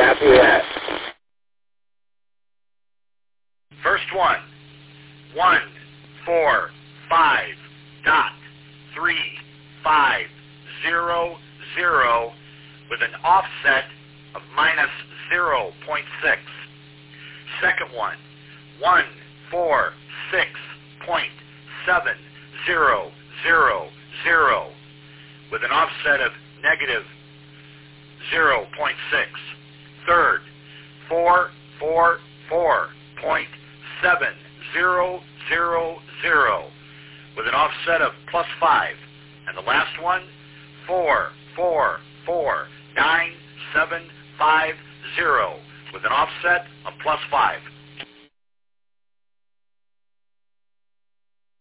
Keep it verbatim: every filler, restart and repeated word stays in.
Copy that. First one, one, four, five, dot, three, five, zero, zero, with an offset of minus zero point six. Second one, one, four, six point seven zero zero zero, with an offset of negative zero point six. Third, four, four, four point seven zero zero zero, with an offset of plus five. And the last one, four, four, four, nine, seven, five, zero, with an offset of plus five.